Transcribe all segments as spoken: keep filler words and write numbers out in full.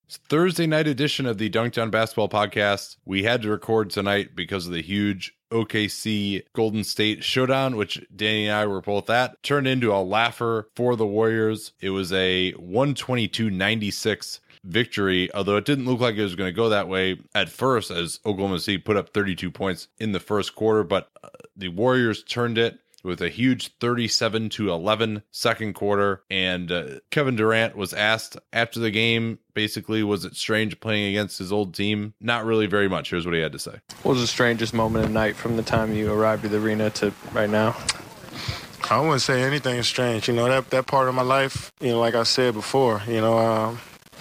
Thursday night edition of the Dunktown Basketball Podcast. We had to record tonight because of the huge O K C Golden State showdown, which Danny and I were both at. Turned into a laugher for the Warriors. It was a one twenty-two ninety-six victory, although it didn't look like it was going to go that way at first, as Oklahoma City put up thirty-two points in the first quarter, but uh, the Warriors turned it with a huge thirty-seven to eleven second quarter. And uh, Kevin Durant was asked after the game, basically, was it strange playing against his old team? Not really very much. Here's what he had to say. What was the strangest moment of night from the time you arrived at the arena to right now? I wouldn't say anything strange. You know, that that part of my life, you know, like I said before, you know, um,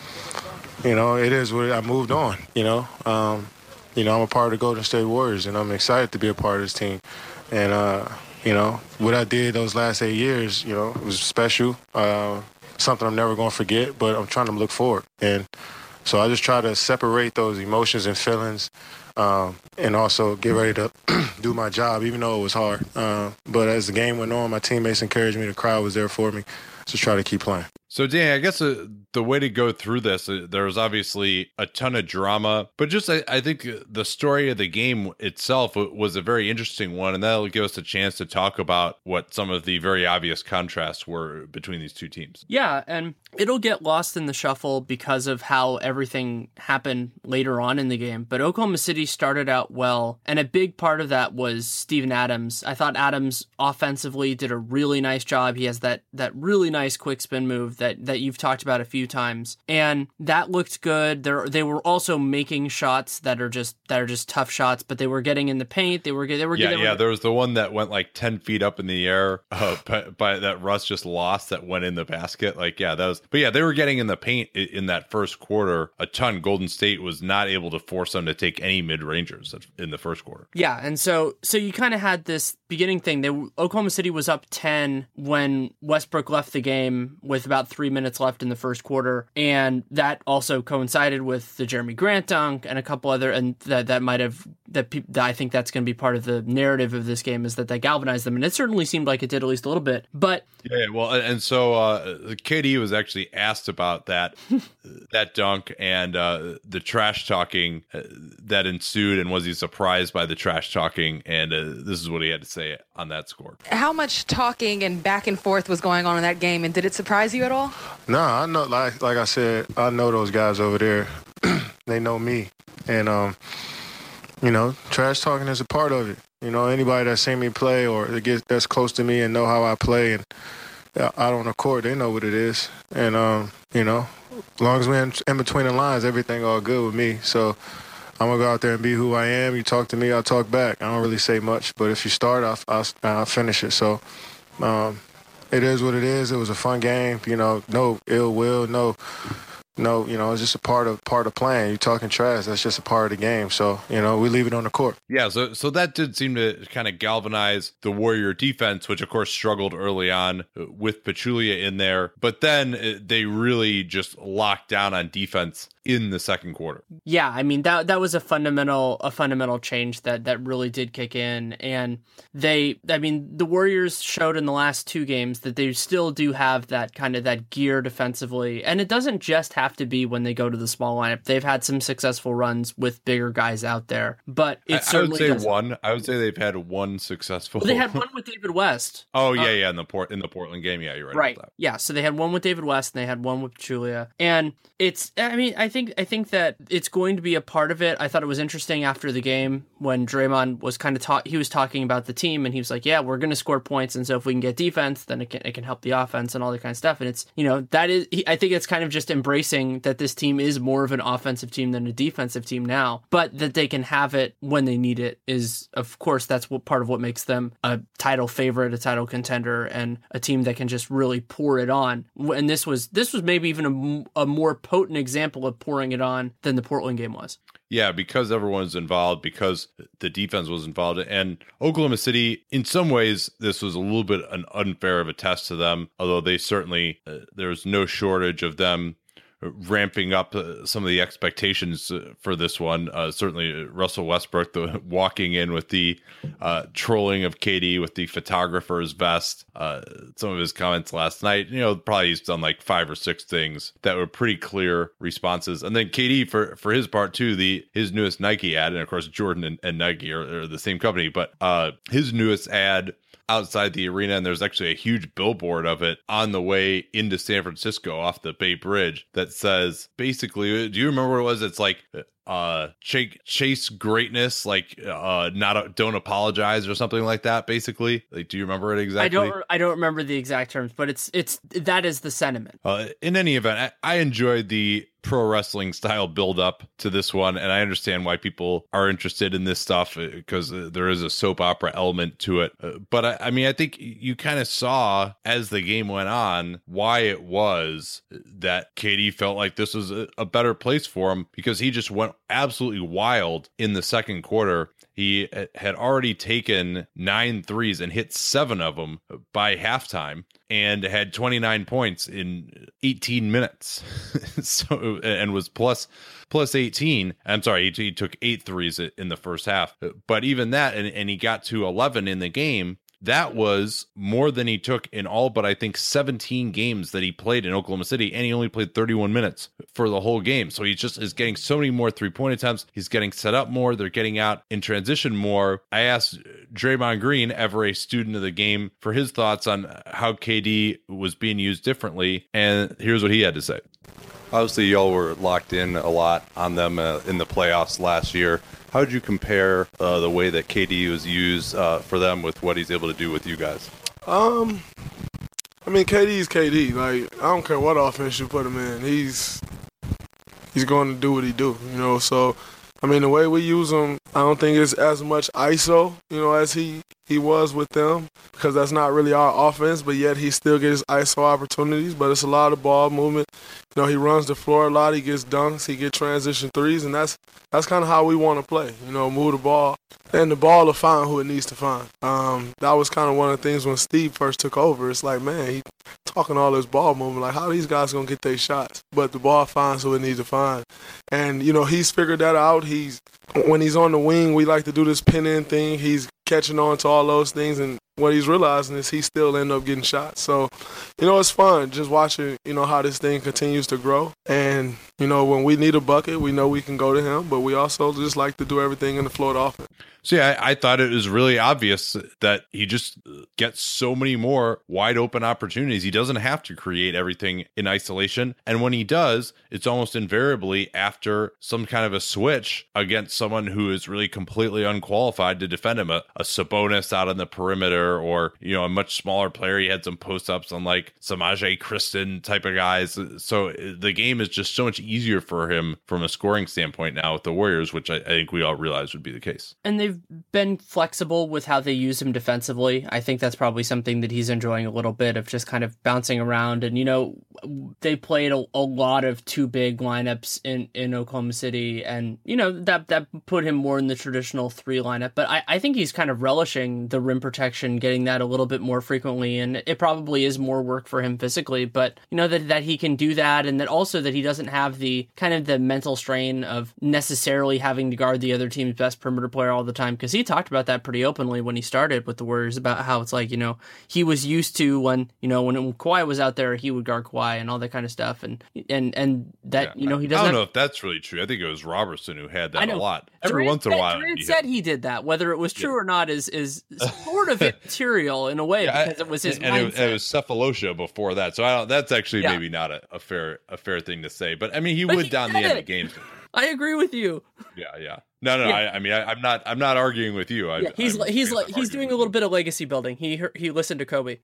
you know, it is what I moved on, you know. Um, you know, I'm a part of the Golden State Warriors, and I'm excited to be a part of this team. And, uh, you know, what I did those last eight years, you know, it was special, uh, something I'm never going to forget, but I'm trying to look forward. And so I just try to separate those emotions and feelings um, and also get ready to do my job, even though it was hard. Uh, but as the game went on, my teammates encouraged me. The crowd was there for me. Just try to keep playing. So, Danny, I guess uh, the way to go through this, uh, there was obviously a ton of drama, but just I, I think the story of the game itself was a very interesting one, and that'll give us a chance to talk about what some of the very obvious contrasts were between these two teams. Yeah, and it'll get lost in the shuffle because of how everything happened later on in the game, but Oklahoma City started out well, and a big part of that was Steven Adams. I thought Adams offensively did a really nice job. He has that, that really nice quick spin move that that you've talked about a few times, and that looked good. They they were also making shots that are just that are just tough shots, but they were getting in the paint. They were they were yeah they were, yeah. There was the one that went like ten feet up in the air, uh, by, by that Russ just lost that went in the basket. Like yeah, that was. But yeah, they were getting in the paint in that first quarter a ton. Golden State was not able to force them to take any mid rangers in the first quarter. Yeah, and so so you kind of had this beginning thing. They Oklahoma City was up ten when Westbrook left the game with about three minutes left in the first quarter, and that also coincided with the Jeremy Grant dunk and a couple other, and that that might have that, pe- that I think that's going to be part of the narrative of this game, is that they galvanized them, and it certainly seemed like it did at least a little bit. But yeah, well, and so uh, K D was actually asked about that that dunk and uh, the trash talking uh, that ensued, and was he surprised by the trash talking? And uh, this is what he had to say on that score. How much talking and back and forth was going on in that game, and did it surprise you at all? No, I know, like like I said, I know those guys over there. They know me. And, um, you know, trash talking is a part of it. You know, anybody that's seen me play or that gets that's close to me and know how I play and out on the court, they know what it is. And, um, you know, as long as we're in, in between the lines, everything all good with me. So I'm going to go out there and be who I am. You talk to me, I'll talk back. I don't really say much, but if you start, I'll, I'll, I'll finish it. So, um, it is what it is. It was a fun game. You know, no ill will, no, no. You know, it's just a part of part of playing. You talking trash, that's just a part of the game. So, you know, we leave it on the court. Yeah, so so that did seem to kind of galvanize the Warrior defense, which of course struggled early on with Pachulia in there, but then they really just locked down on defense in the second quarter. Yeah, I mean that that was a fundamental a fundamental change that that really did kick in, and they I mean the Warriors showed in the last two games that they still do have that kind of that gear defensively, and it doesn't just have to be when they go to the small lineup. They've had some successful runs with bigger guys out there, but it I, certainly I would say doesn't. one. I would say they've had one successful. Well, they had one with David West. Oh yeah, uh, yeah, in the port in the Portland game. Yeah, you're right. Right. About that. Yeah. So they had one with David West and they had one with Pachulia, and it's. I mean, I think I think that it's going to be a part of it. I thought it was interesting after the game when Draymond was kind of talk. He was talking about the team, and he was like, "Yeah, we're going to score points, and so if we can get defense, then it can it can help the offense and all that kind of stuff." And it's you know that is. He, I think it's kind of just embracing that this team is more of an offensive team than a defensive team now, but that they can have it when they need it is, of course, that's what part of what makes them a title favorite, a title contender, and a team that can just really pour it on. And this was this was maybe even a, a more potent example of pouring it on than the Portland game was. Yeah, because everyone's involved, because the defense was involved. And Oklahoma City, in some ways, this was a little bit an unfair of a test to them, although they certainly, uh, there was no shortage of them ramping up uh, some of the expectations uh, for this one. Uh, certainly Russell Westbrook, the walking in with the uh, trolling of K D with the photographer's vest, uh, some of his comments last night, you know, probably he's done like five or six things that were pretty clear responses. And then K D, for, for his part too, the his newest Nike ad, and of course Jordan and, and Nike are, are the same company, but uh, his newest ad outside the arena, and there's actually a huge billboard of it on the way into San Francisco off the Bay Bridge that says, basically, do you remember what it was? It's like, uh, chase, chase greatness, like, uh, not, don't apologize or something like that, basically. Like, do you remember it exactly? I don't, I don't remember the exact terms, but it's, it's, that is the sentiment. Uh, in any event, I, I enjoyed the pro wrestling style build up to this one, and I understand why people are interested in this stuff because there is a soap opera element to it. Uh, but I, I mean, I think you kind of saw as the game went on why it was that K D felt like this was a, a better place for him, because he just went absolutely wild in the second quarter. He had already taken nine threes and hit seven of them by halftime, and had twenty-nine points in eighteen minutes. So, and was plus plus eighteen. I'm sorry, he, he took eight threes in the first half. But even that, and, and he got to eleven in the game. That was more than he took in all but I think seventeen games that he played in Oklahoma City, and he only played thirty-one minutes for the whole game. So he just is getting so many more three-point attempts. He's getting set up more. They're getting out in transition more. I asked Draymond Green, ever a student of the game, for his thoughts on how K D was being used differently, and here's what he had to say. Obviously, y'all were locked in a lot on them uh, in the playoffs last year. How would you compare uh, the way that K D was used uh, for them with what he's able to do with you guys? Um, I mean, K D's K D. Like, I don't care what offense you put him in. He's he's going to do what he do, you know. So, I mean, the way we use him, I don't think it's as much I S O, you know, as he, he was with them, because that's not really our offense, but yet he still gets I S O opportunities. But it's a lot of ball movement. You know, he runs the floor a lot. He gets dunks. He gets transition threes, and that's that's kind of how we want to play. You know, move the ball, and the ball will find who it needs to find. Um, that was kind of one of the things when Steve first took over. It's like, man, he talking all this ball movement. Like, how are these guys gonna get their shots? But the ball finds who it needs to find, and you know, he's figured that out. He's when he's on the wing, we like to do this pin-in thing. He's catching on to all those things, and what he's realizing is he still end up getting shots. So, you know, it's fun just watching, you know, how this thing continues to grow. And, you know, when we need a bucket, we know we can go to him, but we also just like to do everything in the flow of the offense. So yeah, I, I thought it was really obvious that he just gets so many more wide open opportunities. He doesn't have to create everything in isolation. And when he does, it's almost invariably after some kind of a switch against someone who is really completely unqualified to defend him. A, a Sabonis out on the perimeter, or, you know, a much smaller player. He had some post-ups on like Samaje Kristen type of guys. So the game is just so much easier for him from a scoring standpoint now with the Warriors, which I, I think we all realized would be the case. And they've been flexible with how they use him defensively. I think that's probably something that he's enjoying a little bit, of just kind of bouncing around. And, you know, they played a, a lot of two big lineups in, in Oklahoma City, and, you know, that that put him more in the traditional three lineup. But I, I think he's kind of relishing the rim protection, getting that a little bit more frequently, and it probably is more work for him physically, but, you know, that, that he can do that, and that also that he doesn't have the kind of the mental strain of necessarily having to guard the other team's best perimeter player all the time. Because he talked about that pretty openly when he started with the Warriors, about how it's like, you know, he was used to when, you know, when Kawhi was out there, he would guard Kawhi and all that kind of stuff. And, and, and that, yeah, you know, he doesn't I don't have, know if that's really true. I think it was Robertson who had that a lot. Every Durant once in a while. Durant he said he did that. Whether it was true yeah. or not is, is sort of immaterial in a way, yeah, because it was his and mindset. It, it was Cephalosha before that. So I don't, that's actually yeah. maybe not a, a fair, a fair thing to say, but I mean, he but would he down the end it. of games. I agree with you. Yeah, yeah. No, no, yeah. I, I mean, I, I'm not, I'm not arguing with you. I, yeah, he's, I'm, he's, I'm like, he's doing a little bit of legacy building. He, he listened to Kobe.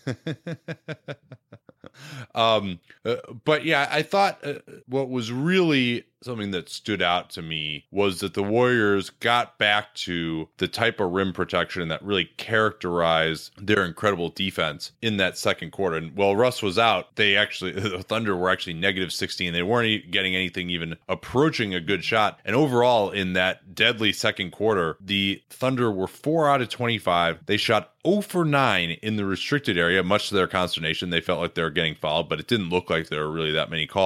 um, uh, but yeah, I thought uh, what was really something that stood out to me was that the Warriors got back to the type of rim protection that really characterized their incredible defense in that second quarter. And while Russ was out, they actually, the Thunder were actually negative sixteen. They weren't getting anything even approaching a good shot. And overall, in that deadly second quarter, the Thunder were four out of twenty-five. They shot zero for nine in the restricted area, much to their consternation. They felt like they were getting fouled, but it didn't look like there were really that many calls.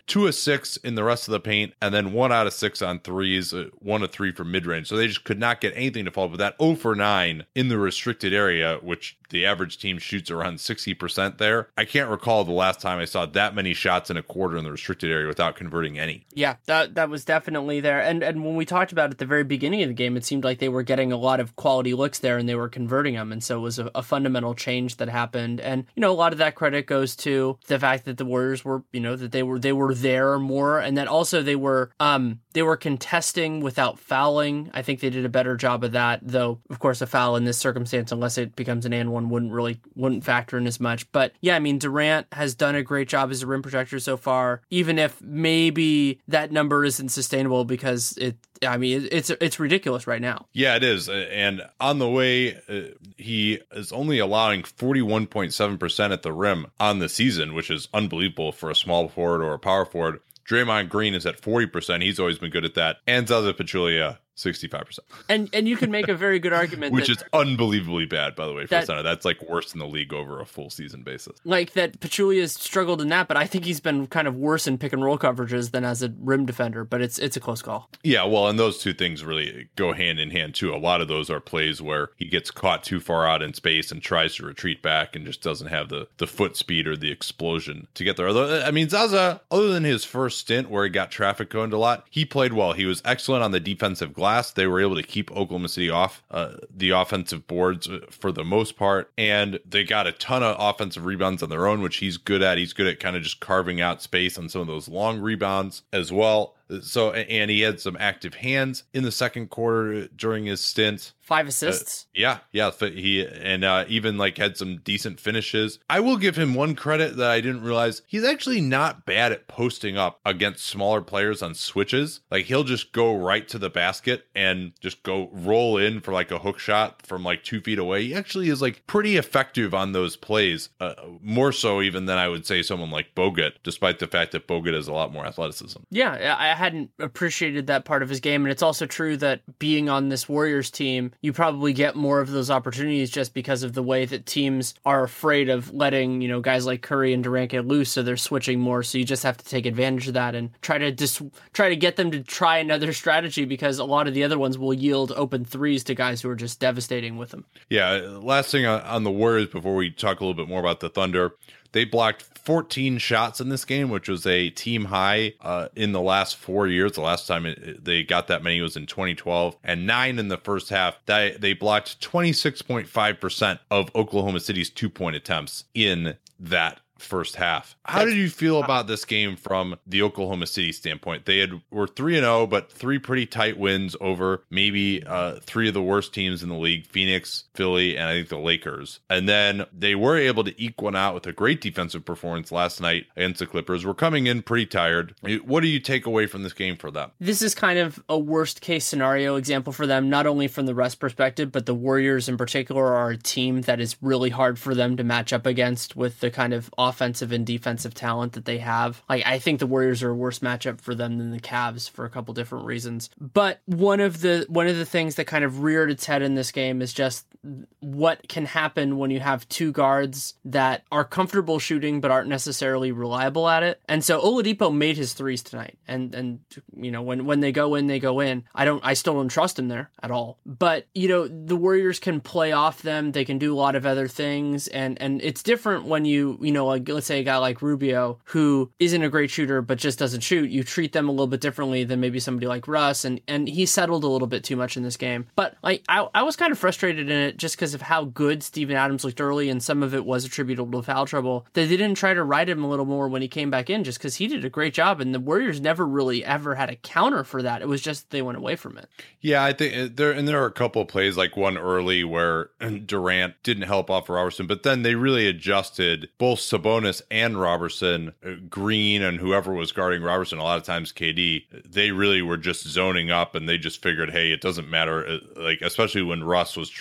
two of six in the rest of the paint, and then one out of six on threes, uh, one of three from mid-range. So they just could not get anything to fall. But that zero for nine in the restricted area, which the average team shoots around sixty percent there. I can't recall the last time I saw that many shots in a quarter in the restricted area without converting any. Yeah, that that was definitely there. And and when we talked about it at the very beginning of the game, it seemed like they were getting a lot of quality looks there and they were converting them. And so it was a, a fundamental change that happened. And, you know, a lot of that credit goes to the fact that the Warriors were, you know, that they were they were there more, and that also they were um they were contesting without fouling. I think they did a better job of that, though, of course, a foul in this circumstance, unless it becomes an and one, wouldn't really wouldn't factor in as much. But yeah, I mean, Durant has done a great job as a rim protector so far, even if maybe that number isn't sustainable because it, I mean, it's it's ridiculous right now. Yeah, it is. And on the way, uh, he is only allowing forty-one point seven percent at the rim on the season, which is unbelievable for a small forward or a power forward. Draymond Green is at forty percent. He's always been good at that. And Zaza Pachulia, sixty-five percent. And and you can make a very good argument. Which that, is unbelievably bad, by the way, for that, a center. That's like worse in the league over a full season basis. Like that Pachulia's struggled in that, but I think he's been kind of worse in pick and roll coverages than as a rim defender, but it's it's a close call. Yeah, well, and those two things really go hand in hand, too. A lot of those are plays where he gets caught too far out in space and tries to retreat back and just doesn't have the, the foot speed or the explosion to get there. Although, I mean, Zaza, other than his first stint where he got traffic coned a lot, he played well. He was excellent on the defensive glass. They were able to keep Oklahoma City off uh, the offensive boards for the most part, and they got a ton of offensive rebounds on their own, which he's good at. He's good at kind of just carving out space on some of those long rebounds as well. So, and he had some active hands in the second quarter during his stint. Five assists. Uh, yeah, yeah. He and uh, even like had some decent finishes. I will give him one credit that I didn't realize. He's actually not bad at posting up against smaller players on switches. Like he'll just go right to the basket and just go roll in for like a hook shot from like two feet away. He actually is like pretty effective on those plays. Uh, more so even than I would say someone like Bogut, despite the fact that Bogut has a lot more athleticism. Yeah, I hadn't appreciated that part of his game. And it's also true that being on this Warriors team, you probably get more of those opportunities just because of the way that teams are afraid of letting, you know, guys like Curry and Durant get loose, so they're switching more. So you just have to take advantage of that and try to dis- try to get them to try another strategy, because a lot of the other ones will yield open threes to guys who are just devastating with them. Yeah, last thing on, on the Warriors before we talk a little bit more about the Thunder. They blocked fourteen shots in this game, which was a team high uh, in the last four years. The last time it, they got that many was in twenty twelve, and nine in the first half. They, they blocked twenty-six point five percent of Oklahoma City's two-point attempts in that first half. How did you feel about this game from the Oklahoma City standpoint? They had were three and oh, but three pretty tight wins over maybe uh, three of the worst teams in the league, Phoenix, Philly, and I think the Lakers. And then they were able to eke one out with a great defensive performance last night against the Clippers. We're coming in pretty tired. What do you take away from this game for them? This is kind of a worst case scenario example for them, not only from the rest perspective, but the Warriors in particular are a team that is really hard for them to match up against with the kind of offensive and defensive talent that they have. Like, I think the Warriors are a worse matchup for them than the Cavs for a couple different reasons. But one of the one of the things that kind of reared its head in this game is just what can happen when you have two guards that are comfortable shooting but aren't necessarily reliable at it. And so Oladipo made his threes tonight, and and you know, when when they go in, they go in. I don't I still don't trust him there at all. But you know, the Warriors can play off them. They can do a lot of other things, and and it's different when you you know, like, let's say a guy like Rubio, who isn't a great shooter but just doesn't shoot. You treat them a little bit differently than maybe somebody like Russ, and and he settled a little bit too much in this game. But like I I was kind of frustrated in it just because of how good Steven Adams looked early, and some of it was attributable to foul trouble, that they didn't try to ride him a little more when he came back in, just because he did a great job, and the Warriors never really ever had a counter for that. It was just they went away from it. Yeah, I think there and there are a couple of plays, like one early where Durant didn't help off Robertson, but then they really adjusted both Sabonis and Robertson, Green, and whoever was guarding Robertson. A lot of times K D, they really were just zoning up, and they just figured, hey, it doesn't matter. Like, especially when Russ was trying to attack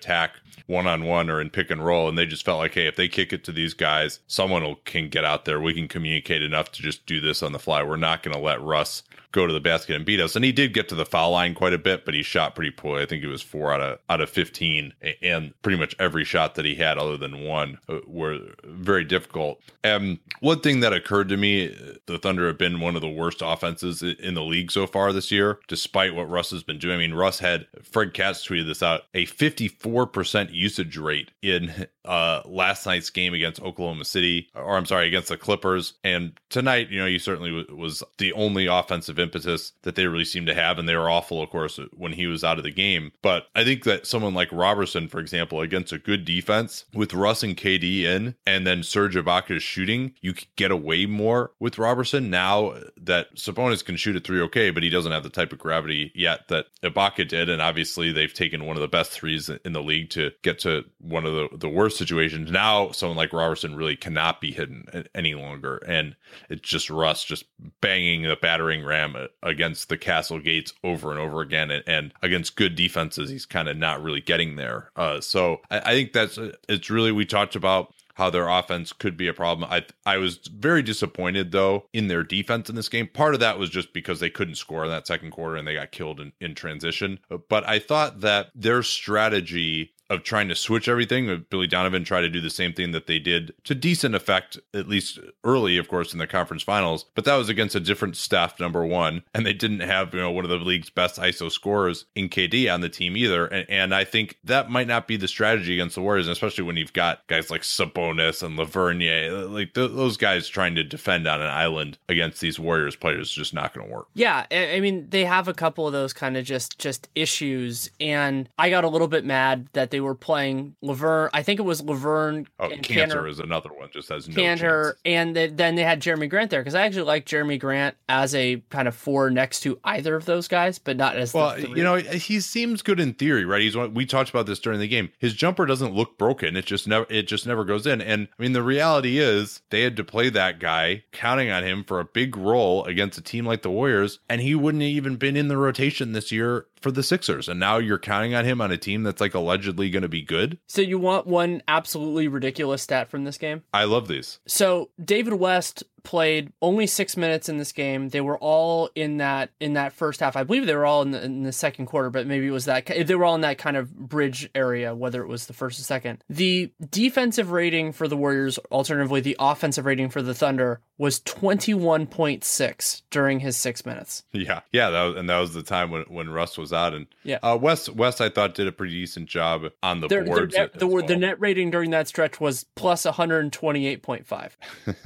attack one-on-one or in pick and roll, and they just felt like, hey, if they kick it to these guys, someone will, can get out there. We can communicate enough to just do this on the fly. We're not going to let Russ go to the basket and beat us. And he did get to the foul line quite a bit, but he shot pretty poorly. I think it was four out of out of fifteen, and pretty much every shot that he had other than one were very difficult. And one thing that occurred to me, the Thunder have been one of the worst offenses in the league so far this year, despite what Russ has been doing. I mean, Russ had, Fred Katz tweeted this out, a fifty-four percent usage rate in uh, last night's game against Oklahoma City, or I'm sorry, against the Clippers. And tonight, you know, he certainly w- was the only offensive impetus that they really seemed to have, and they were awful, of course, when he was out of the game. But I think that someone like Robertson, for example, against a good defense with Russ and K D in, and then Serge Ibaka's shooting, you could get away more with Robertson. Now that Sabonis can shoot a three okay, but he doesn't have the type of gravity yet that Ibaka did, and obviously they've taken one of the best threes in the league to get to one of the, the worst situations. Now someone like Robertson really cannot be hidden any longer, and it's just Russ just banging the battering ram against the castle gates over and over again, and, and against good defenses he's kind of not really getting there. Uh, so I, I think that's it's really, we talked about how their offense could be a problem. I I was very disappointed, though, in their defense in this game. Part of that was just because they couldn't score in that second quarter and they got killed in, in transition. But I thought that their strategy of trying to switch everything, Billy Donovan tried to do the same thing that they did to decent effect, at least early, of course, in the conference finals. But that was against a different staff, number one. And they didn't have, you know, one of the league's best I S O scorers in K D on the team either. And, and I think that might not be the strategy against the Warriors, especially when you've got guys like Sabonis and Lavernier. Like th- those guys trying to defend on an island against these Warriors players is just not going to work. Yeah, I mean, they have a couple of those kind of just, just issues. And I got a little bit mad that they were playing Laverne. I think it was Laverne. Oh, and Cantor Kanter, is another one, just has no Cantor, chance. And they, then they had Jeremy Grant there, because I actually like Jeremy Grant as a kind of four next to either of those guys, but not as well. The you know, he seems good in theory, right? He's we talked about this during the game. His jumper doesn't look broken. It just never it just never goes in. And I mean, the reality is they had to play that guy, counting on him for a big role against a team like the Warriors, and he wouldn't have even been in the rotation this year for the Sixers. And now you're counting on him on a team that's like allegedly going to be good. So you want one absolutely ridiculous stat from this game? I love these. So David West played only six minutes in this game. They were all in that in that first half. I believe they were all in the, in the second quarter, but maybe it was that they were all in that kind of bridge area, whether it was the first or second. The defensive rating for the Warriors, alternatively the offensive rating for the Thunder, was twenty-one point six during his six minutes. Yeah, yeah, that was, and that was the time when, when Russ was out. And yeah, uh, West West I thought did a pretty decent job on the their, boards. Their net, the, well. the net rating during that stretch was plus one hundred twenty-eight point five.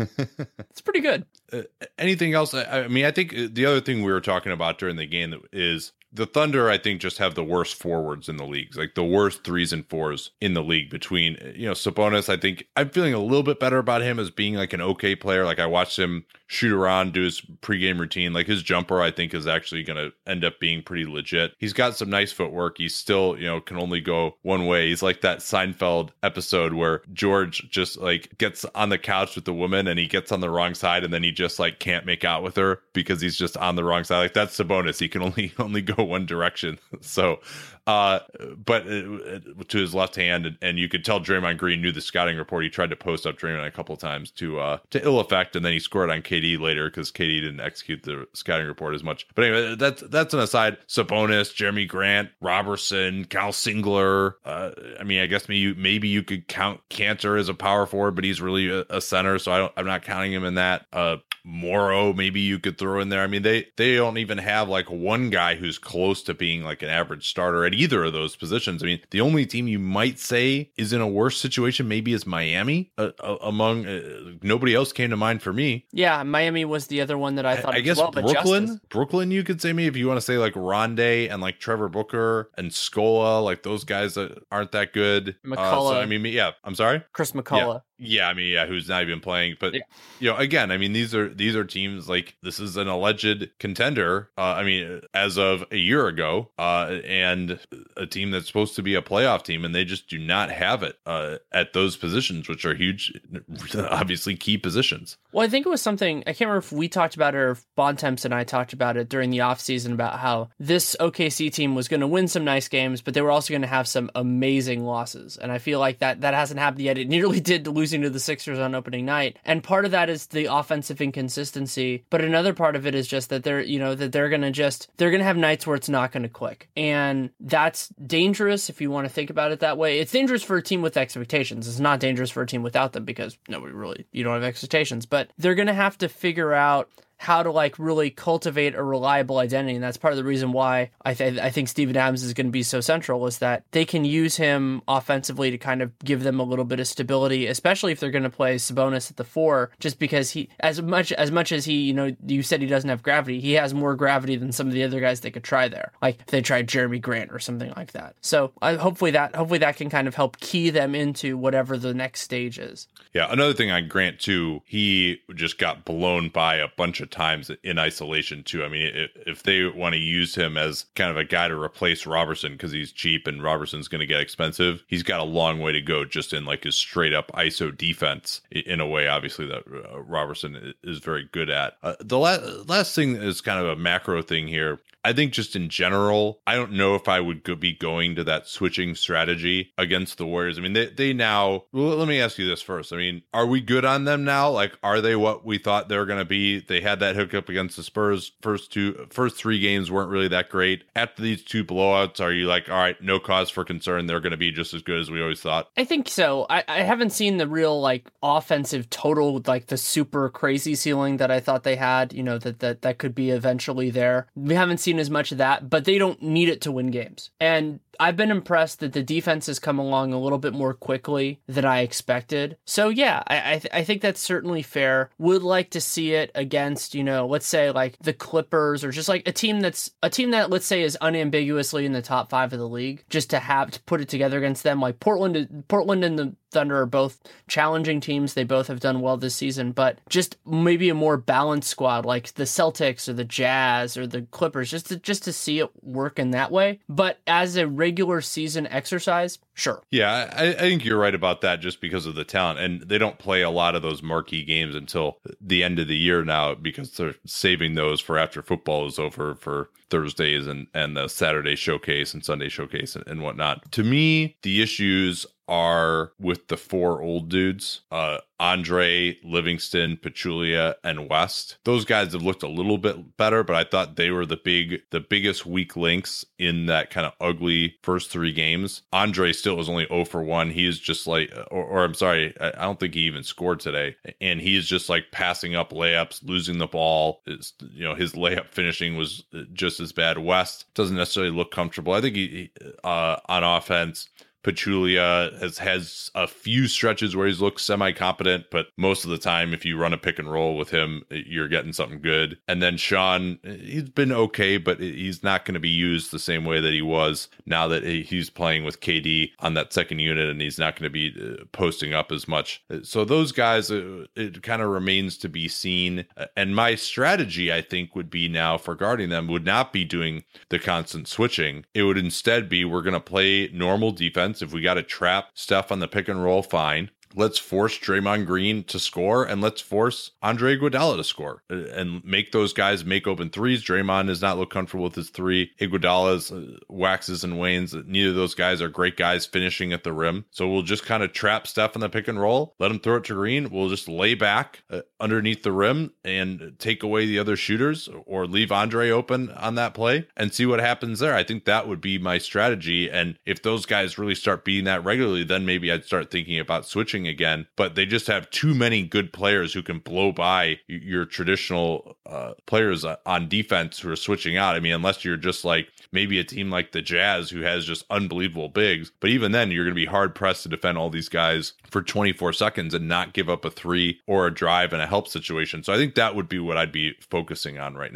It's pretty good. Uh, anything else? I, I mean, I think the other thing we were talking about during the game is the Thunder, I think, just have the worst forwards in the leagues, like the worst threes and fours in the league between, you know, Sabonis. I think I'm feeling a little bit better about him as being like an okay player. Like I watched him shoot around, do his pregame routine. Like his jumper, I think, is actually going to end up being pretty legit. He's got some nice footwork. He's still, you know, can only go one way. He's like that Seinfeld episode where George just like gets on the couch with the woman and he gets on the wrong side and then he just like can't make out with her because he's just on the wrong side. Like that's Sabonis. He can only only go one direction. So, uh, but uh, to his left hand, and, and you could tell Draymond Green knew the scouting report. He tried to post up Draymond a couple of times to uh, to ill effect, and then he scored on K D later because K D didn't execute the scouting report as much. But anyway, that's that's an aside. Sabonis, Jeremy Grant, Robertson, Kyle Singler. Uh, I mean, I guess maybe you, maybe you could count Cantor as a power forward, but he's really a, a center, so I don't. I'm not counting him in that. Uh, Morrow, maybe you could throw in there. I mean, they they don't even have like one guy who's close to being like an average starter at either of those positions. I mean, the only team you might say is in a worse situation maybe is Miami. Uh, uh, among uh, nobody else came to mind for me. Yeah, Miami was the other one that I thought. I, I guess well, Brooklyn, Justice. Brooklyn, you could say maybe if you want to say like Rondé and like Trevor Booker and Scola, like those guys that aren't that good. McCullough. Uh, so, I mean, yeah, I'm sorry, Chris McCullough. Yeah, I mean, yeah, who's not even playing, but Yeah. you know, again, I mean, these are these are teams like this is an alleged contender. Uh, I mean, as of a year ago, uh, and a team that's supposed to be a playoff team, and they just do not have it uh, at those positions, which are huge, obviously key positions. Well, I think it was something, I can't remember if we talked about it or if Bontemps and I talked about it during the offseason about how this O K C team was going to win some nice games, but they were also going to have some amazing losses. And I feel like that that hasn't happened yet. It nearly did losing to the Sixers on opening night. And part of that is the offensive inconsistency. But another part of it is just that they're, you know, that they're going to just, they're going to have nights where it's not going to click. And that's dangerous if you want to think about it that way. It's dangerous for a team with expectations. It's not dangerous for a team without them because nobody really, you don't have expectations. But they're going to have to figure out how to like really cultivate a reliable identity. And that's part of the reason why I, th- I think Steven Adams is going to be so central, is that they can use him offensively to kind of give them a little bit of stability, especially if they're going to play Sabonis at the four, just because he, as much as much as he, you know, you said he doesn't have gravity, he has more gravity than some of the other guys they could try there. Like if they tried Jeremy Grant or something like that. So uh, hopefully that, hopefully that can kind of help key them into whatever the next stage is. Yeah, another thing on Grant too, he just got blown by a bunch of times in isolation too. I mean, if, if they want to use him as kind of a guy to replace Robertson because he's cheap and Robertson's going to get expensive, he's got a long way to go just in like his straight up I S O defense in a way, obviously, that uh, Robertson is very good at. Uh, the la- last thing is kind of a macro thing here. I think just in general, I don't know if I would go be going to that switching strategy against the Warriors. I mean, they, they now, well, let me ask you this first. I mean, are we good on them now? Like, are they what we thought they were going to be? They had that hookup against the Spurs. First two, first three games weren't really that great. After these two blowouts, are you like, all right, no cause for concern, they're going to be just as good as we always thought? I think so. I, I haven't seen the real like offensive total, like the super crazy ceiling that I thought they had, you know, that, that, that could be eventually there. We haven't seen as much of that, but they don't need it to win games. And I've been impressed that the defense has come along a little bit more quickly than I expected. So yeah, I I, th- I think that's certainly fair. Would like to see it against, you know, let's say like the Clippers or just like a team that's a team that let's say is unambiguously in the top five of the league, just to have to put it together against them. Like Portland, Portland and the Thunder are both challenging teams. They both have done well this season, but just maybe a more balanced squad like the Celtics or the Jazz or the Clippers, just to, just to see it work in that way. But as a regular season exercise, sure. Yeah, I, I think you're right about that just because of the talent. And they don't play a lot of those marquee games until the end of the year now because they're saving those for after football is over for Thursdays and, and the Saturday showcase and Sunday showcase and, and whatnot. To me, the issues are with the four old dudes, uh, Andre, Livingston, Pachulia, and West. Those guys have looked a little bit better, but I thought they were the big, the biggest weak links in that kind of ugly first three games. Andre still was only zero for one. He is just like, or, or I'm sorry, I don't think he even scored today. And he's just like passing up layups, losing the ball. It's, you know, his layup finishing was just as bad. West doesn't necessarily look comfortable. I think he, uh, on offense, Pachulia has has a few stretches where he's looked semi-competent, but most of the time, if you run a pick and roll with him, you're getting something good. And then Sean, he's been okay, but he's not going to be used the same way that he was now that he's playing with K D on that second unit, and he's not going to be posting up as much. So those guys, it kind of remains to be seen. And my strategy, I think, would be now for guarding them would not be doing the constant switching. It would instead be we're going to play normal defense. If we got to trap Steph on the pick and roll, fine. Let's force Draymond Green to score, and let's force Andre Iguodala to score, and make those guys make open threes. Draymond does not look comfortable with his three. Iguodala's uh, waxes and wanes. Neither of those guys are great guys finishing at the rim. So we'll just kind of trap Steph on the pick and roll, let him throw it to Green. We'll just lay back uh, underneath the rim and take away the other shooters, or leave Andre open on that play and see what happens there. I think that would be my strategy. And if those guys really start beating that regularly, then maybe I'd start thinking about switching again. But they just have too many good players who can blow by your traditional uh, players on defense who are switching out. I mean, unless you're just like maybe a team like the Jazz who has just unbelievable bigs. But even then, you're going to be hard pressed to defend all these guys for twenty-four seconds and not give up a three or a drive in a help situation. So I think that would be what I'd be focusing on right now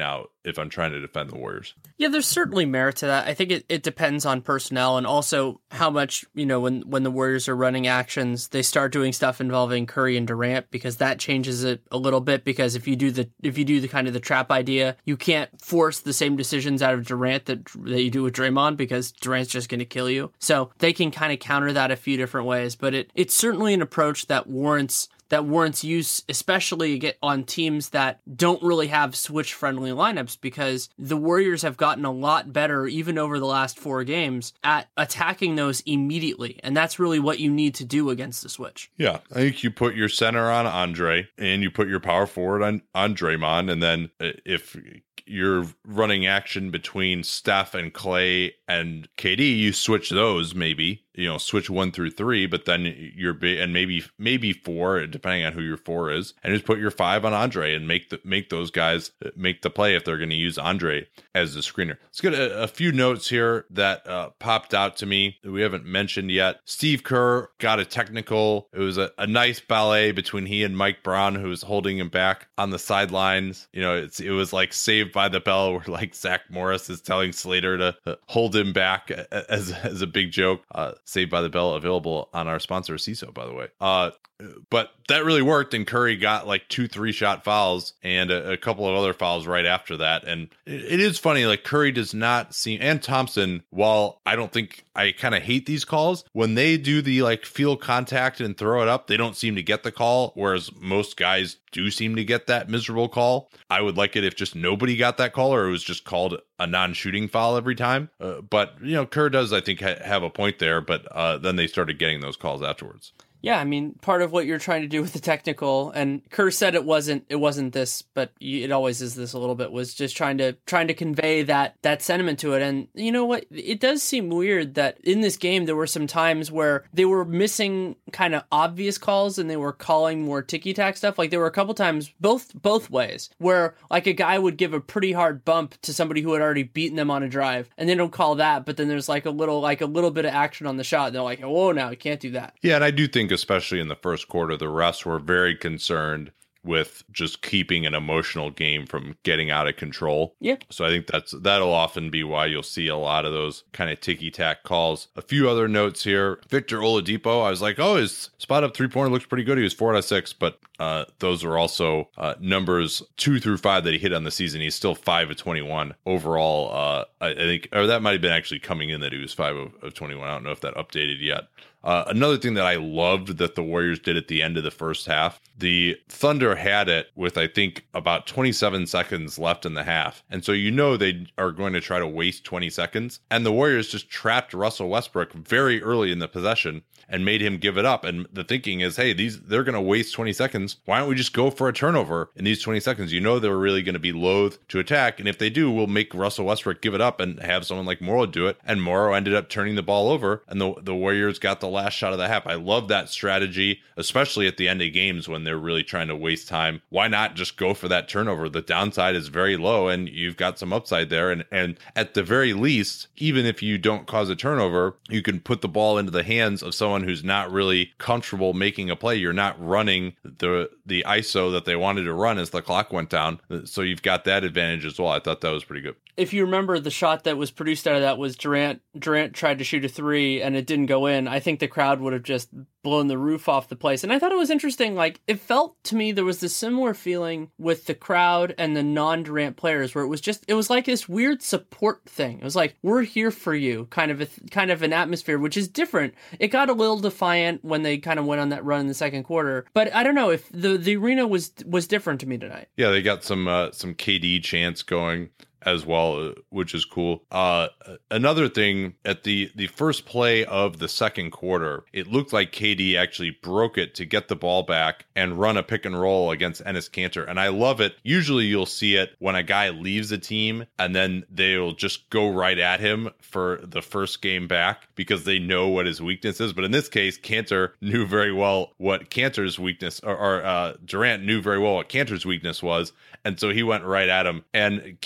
if I'm trying to defend the Warriors. Yeah, there's certainly merit to that. I think it, it depends on personnel and also how much, you know, when, when the Warriors are running actions, they start doing stuff involving Curry and Durant, because that changes it a little bit. Because if you do the if you do the kind of the trap idea, you can't force the same decisions out of Durant that that you do with Draymond, because Durant's just going to kill you. So they can kind of counter that a few different ways, but it it's certainly an approach that warrants that warrants use, especially get on teams that don't really have switch-friendly lineups, because the Warriors have gotten a lot better, even over the last four games, at attacking those immediately, and that's really what you need to do against the switch. Yeah, I think you put your center on Andre, and you put your power forward on, on Draymond, and then if you're running action between Steph and Clay and K D, you switch those maybe, you know, switch one through three, but then you're big, and maybe maybe four, depending on who your four is, and just put your five on Andre and make the make those guys make the play if they're going to use Andre as the screener. Let's get a, a few notes here that uh, popped out to me that we haven't mentioned yet. Steve Kerr got a technical. It was a, a nice ballet between he and Mike Brown, who was holding him back on the sidelines. You know, it's it was like Saved by the Bell, where like Zach Morris is telling Slater to uh, hold him back as as a big joke. Uh, Saved by the Bell, available on our sponsor C I S O, by the way. Uh, but that really worked, and Curry got like two three shot fouls and a, a couple of other fouls right after that. And it, it is funny, like Curry does not seem, and Thompson, while I don't think, I kind of hate these calls, when they do the like feel contact and throw it up, they don't seem to get the call, whereas most guys do seem to get that miserable call. I would like it if just nobody got that call, or it was just called a non-shooting foul every time. Uh, but, you know, Kerr does, I think, ha- have a point there, but uh, then they started getting those calls afterwards. Yeah, I mean, part of what you're trying to do with the technical, and Kerr said it wasn't it wasn't this, but it always is this a little bit, was just trying to trying to convey that that sentiment to it. And you know what? It does seem weird that in this game there were some times where they were missing kind of obvious calls and they were calling more ticky-tack stuff. Like there were a couple times both both ways where like a guy would give a pretty hard bump to somebody who had already beaten them on a drive, and they don't call that, but then there's like a little like a little bit of action on the shot. And they're like, "Whoa, now you can't do that." Yeah, and I do think, especially in the first quarter, the refs were very concerned with just keeping an emotional game from getting out of control. Yeah. So I think that's that'll often be why you'll see a lot of those kind of ticky-tack calls. A few other notes here. Victor Oladipo, I was like, oh, his spot up three-pointer looks pretty good. He was four out of six, but uh, those are also uh, numbers two through five that he hit on the season. He's still five of twenty-one overall. Uh, I, I think, or that might have been actually coming in that he was five of, of twenty-one. I don't know if that updated yet. Uh, another thing that I loved that the Warriors did at the end of the first half, the Thunder had it with, I think, about twenty-seven seconds left in the half. And so you know they are going to try to waste twenty seconds. And the Warriors just trapped Russell Westbrook very early in the possession and made him give it up. And the thinking is, hey, these they're going to waste twenty seconds. Why don't we just go for a turnover in these twenty seconds? You know they're really going to be loath to attack. And if they do, we'll make Russell Westbrook give it up and have someone like Morrow do it. And Morrow ended up turning the ball over, and the, the Warriors got the last shot of the half. I love that strategy, especially at the end of games when they're really trying to waste time. Why not just go for that turnover? The downside is very low, and you've got some upside there. And, and at the very least, even if you don't cause a turnover, you can put the ball into the hands of someone who's not really comfortable making a play. You're not running the the I S O that they wanted to run as the clock went down. So you've got that advantage as well. I thought that was pretty good. If you remember, the shot that was produced out of that was Durant. Durant tried to shoot a three and it didn't go in. I think the crowd would have just blown the roof off the place. And I thought it was interesting. Like, it felt to me there was this similar feeling with the crowd and the non-Durant players, where it was just, it was like this weird support thing. It was like, we're here for you, kind of a, kind of an atmosphere, which is different. It got a little defiant when they kind of went on that run in the second quarter. But I don't know if the, the arena was was different to me tonight. Yeah, they got some uh, some K D chants going as well, which is cool. Uh, another thing, at the, the first play of the second quarter, it looked like K D actually broke it to get the ball back and run a pick and roll against Enes Kanter. And I love it. Usually you'll see it when a guy leaves a team and then they'll just go right at him for the first game back because they know what his weakness is. But in this case, Kanter knew very well what Kanter's weakness, or, or uh, Durant knew very well what Kanter's weakness was. And so he went right at him. And Kanter, for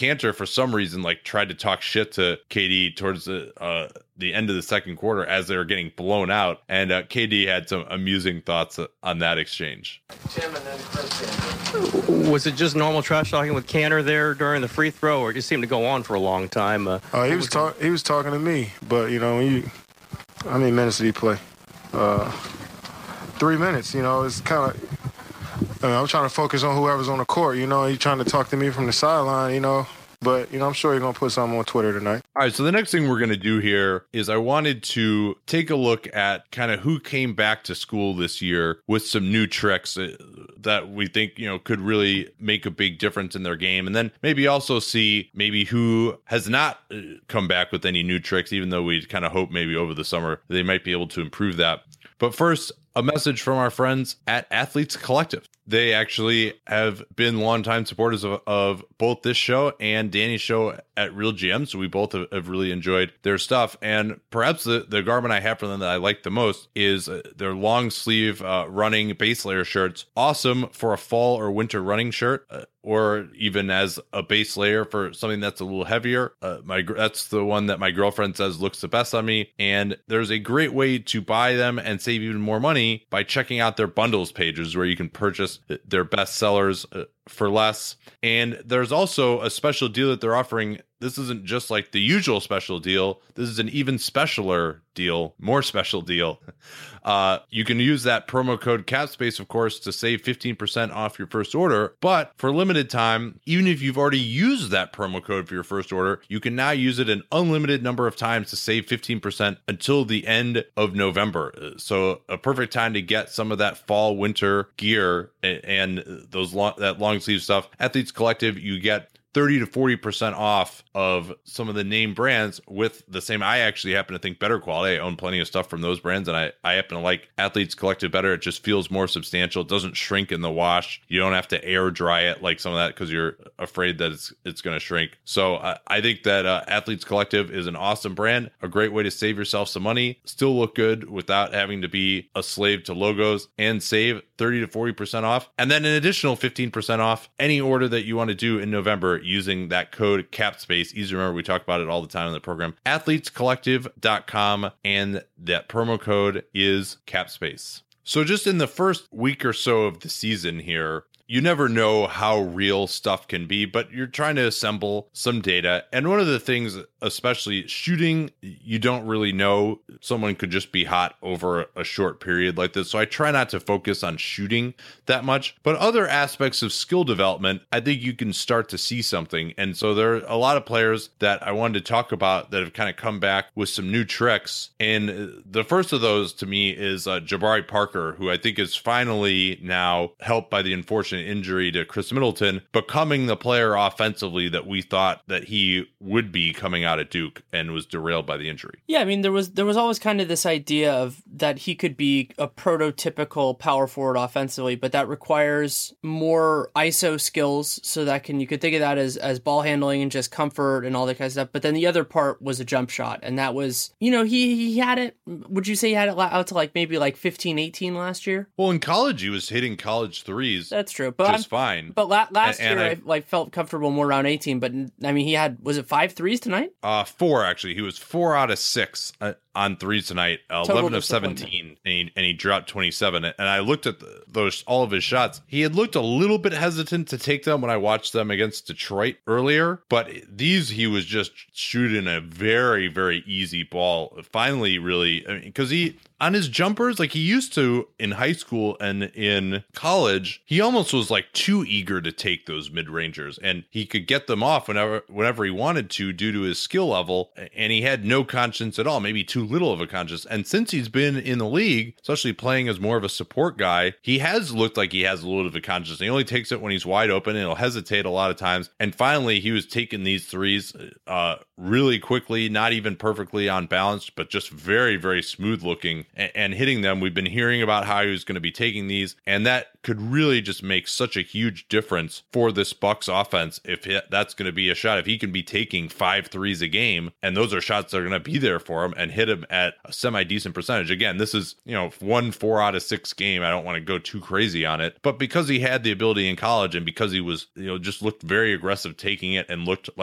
some reason like tried to talk shit to K D towards the uh, the end of the second quarter as they were getting blown out. And uh, K D had some amusing thoughts on that exchange. Was it just normal trash talking with Cantor there during the free throw, or it just seemed to go on for a long time? Uh, uh, he was talking. He was talking to me, but you know, when you, how many minutes did he play? Uh, three minutes. You know, it's kind of. I mean, I'm trying to focus on whoever's on the court. You know, he's trying to talk to me from the sideline. You know. But, you know, I'm sure you're going to put something on Twitter tonight. All right, so the next thing we're going to do here is I wanted to take a look at kind of who came back to school this year with some new tricks that we think, you know, could really make a big difference in their game. And then maybe also see maybe who has not come back with any new tricks, even though we kind of hope maybe over the summer they might be able to improve that. But first, a message from our friends at Athletes Collective. They actually have been longtime supporters of, of both this show and Danny's show at Real G M, so we both have, have really enjoyed their stuff. And perhaps the, the garment I have for them that I like the most is their long sleeve uh, running base layer shirts. Awesome for a fall or winter running shirt, uh, or even as a base layer for something that's a little heavier. Uh, my That's the one that my girlfriend says looks the best on me. And there's a great way to buy them and save even more money by checking out their bundles pages where you can purchase their best sellers uh, for less. And there's also a special deal that they're offering. This isn't just like the usual special deal. This is an even specialer deal, more special deal. Uh, you can use that promo code CAPSPACE, of course, to save fifteen percent off your first order. But for limited time, even if you've already used that promo code for your first order, you can now use it an unlimited number of times to save fifteen percent until the end of November. So a perfect time to get some of that fall winter gear and, and those long, that long sleeve stuff. Athletes Collective, you get thirty to forty percent off of some of the name brands with the same. I actually happen to think better quality. I own plenty of stuff from those brands, and I, I happen to like Athletes Collective better. It just feels more substantial. It doesn't shrink in the wash. You don't have to air dry it like some of that because you're afraid that it's it's going to shrink. So uh, I think that uh, Athletes Collective is an awesome brand, a great way to save yourself some money, still look good without having to be a slave to logos, and save thirty to forty percent off. And then an additional fifteen percent off any order that you want to do in November using that code CAPSPACE. Easy to remember, we talk about it all the time in the program. athletes collective dot com, and that promo code is CAPSPACE. So just in the first week or so of the season here, you never know how real stuff can be, but you're trying to assemble some data. And one of the things, especially shooting, you don't really know. Someone could just be hot over a short period like this. So I try not to focus on shooting that much. But other aspects of skill development, I think you can start to see something. And so there are a lot of players that I wanted to talk about that have kind of come back with some new tricks. And the first of those to me is uh, Jabari Parker, who I think is finally now helped by the unfortunate injury to Chris Middleton, becoming the player offensively that we thought that he would be coming out of Duke, and was derailed by the injury. Yeah, I mean, there was there was always kind of this idea of that he could be a prototypical power forward offensively, but that requires more I S O skills. So that can you could think of that as as ball handling and just comfort and all that kind of stuff. But then the other part was a jump shot, and that was, you know, he he had it. Would you say he had it out to like maybe like fifteen, eighteen last year? Well, in college, he was hitting college threes. That's true. But just I'm, fine. But la- last and, and year, I, I like felt comfortable more around eighteen. But I mean, he had was it five threes tonight? Uh, four actually. He was four out of six uh, on threes tonight. Uh, Eleven of seventeen, and he, and he dropped twenty-seven. And I looked at the, those all of his shots. He had looked a little bit hesitant to take them when I watched them against Detroit earlier. But these, he was just shooting a very, very easy ball. Finally, really, because I mean, he. On his jumpers, like he used to in high school and in college, he almost was like too eager to take those mid-rangers, and he could get them off whenever whenever he wanted to due to his skill level, and he had no conscience at all, maybe too little of a conscience. And since he's been in the league, especially playing as more of a support guy, he has looked like he has a little bit of a conscience. He only takes it when he's wide open, and he'll hesitate a lot of times. And finally, he was taking these threes uh, really quickly, not even perfectly on balance, but just very, very smooth looking and hitting them. We've been hearing about how he was going to be taking these, and that could really just make such a huge difference for this Bucks offense if that's going to be a shot. If he can be taking five threes a game, and those are shots that are going to be there for him and hit him at a semi-decent percentage. Again, this is, you know, one four out of six game. I don't want to go too crazy on it, but because he had the ability in college, and because he was, you know, just looked very aggressive taking it and looked like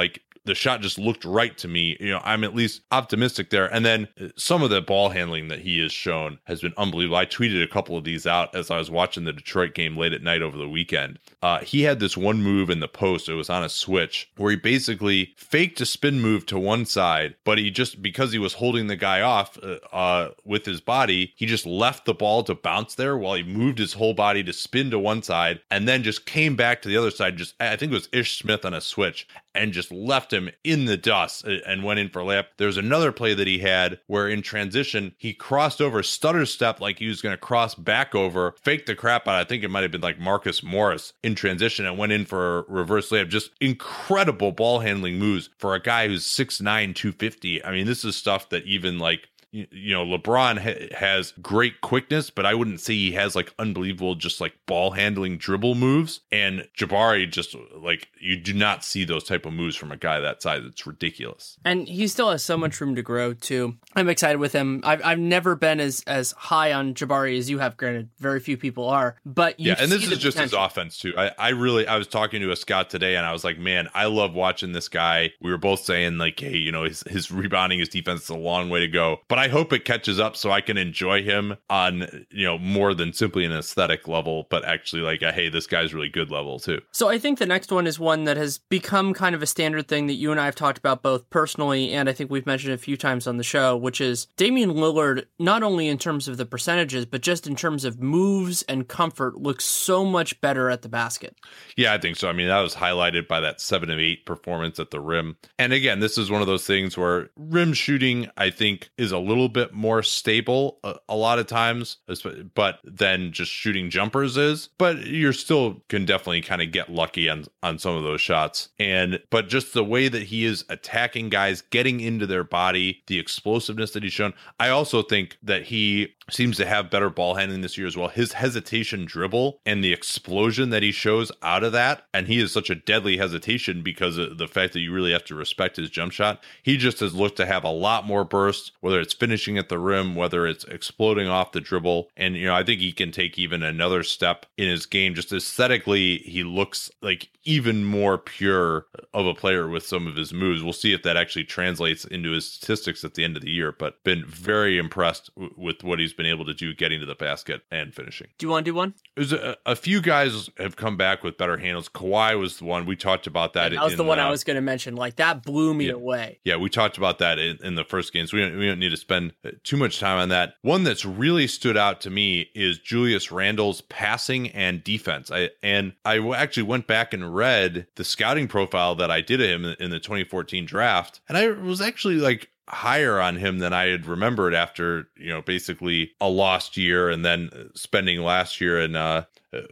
the shot just looked right to me. You know, I'm at least optimistic there. And then some of the ball handling that he has shown has been unbelievable. I tweeted a couple of these out as I was watching the Detroit game late at night over the weekend. Uh, he had this one move in the post. It was on a switch where he basically faked a spin move to one side, but he just, because he was holding the guy off uh, uh, with his body, he just left the ball to bounce there while he moved his whole body to spin to one side and then just came back to the other side. Just, I think it was Ish Smith on a switch, and just left him in the dust and went in for a layup. There's another play that he had where in transition, he crossed over, stutter step like he was going to cross back over, faked the crap out. I think it might have been like Marcus Morris in transition and went in for a reverse layup. Just incredible ball handling moves for a guy who's six nine, two fifty. I mean, this is stuff that even like, you know, LeBron ha- has great quickness, but I wouldn't say he has like unbelievable, just like ball handling dribble moves. And Jabari just like, you do not see those type of moves from a guy that size. It's ridiculous. And he still has so much room to grow too. I'm excited with him. I've, I've never been as, as high on Jabari as you have. Granted, very few people are, but you yeah. And this is just potential. his offense too. I, I really, I was talking to a scout today and I was like, man, I love watching this guy. We were both saying like, hey, you know, his, his rebounding, his defense is a long way to go, but I hope it catches up so I can enjoy him on, you know, more than simply an aesthetic level, but actually like a, hey, this guy's really good level too. So I think the next one is one that has become kind of a standard thing that you and I have talked about both personally, and I think we've mentioned a few times on the show, which is Damian Lillard, not only in terms of the percentages, but just in terms of moves and comfort, looks so much better at the basket. Yeah, I think so. I mean, that was highlighted by that seven of eight performance at the rim. And again, this is one of those things where rim shooting, I think, is a little bit more stable a, a lot of times, but then just shooting jumpers is, but you're still can definitely kind of get lucky on, on some of those shots. And, but just the way that he is attacking guys, getting into their body, the explosiveness that he's shown. I also think that he seems to have better ball handling this year as well. His hesitation dribble and the explosion that he shows out of that. And he is such a deadly hesitation because of the fact that you really have to respect his jump shot. He just has looked to have a lot more burst, whether it's finishing at the rim, whether it's exploding off the dribble. And, you know, I think he can take even another step in his game. Just aesthetically, he looks like even more pure of a player with some of his moves. We'll see if that actually translates into his statistics at the end of the year, but been very impressed w- with what he's been able to do getting to the basket and finishing. Do you want to do one? There's a, a few guys have come back with better handles. Kawhi was the one. We talked about that. Yeah, that was in, the one uh, I was going to mention. Like, that blew me yeah. away. Yeah, we talked about that in, in the first game, so we don't, we don't need to spend too much time on that. One that's really stood out to me is Julius Randle's passing and defense. I And I actually went back and read the scouting profile that I did of him in the twenty fourteen draft, and I was actually like higher on him than I had remembered after, you know, basically a lost year and then spending last year in uh,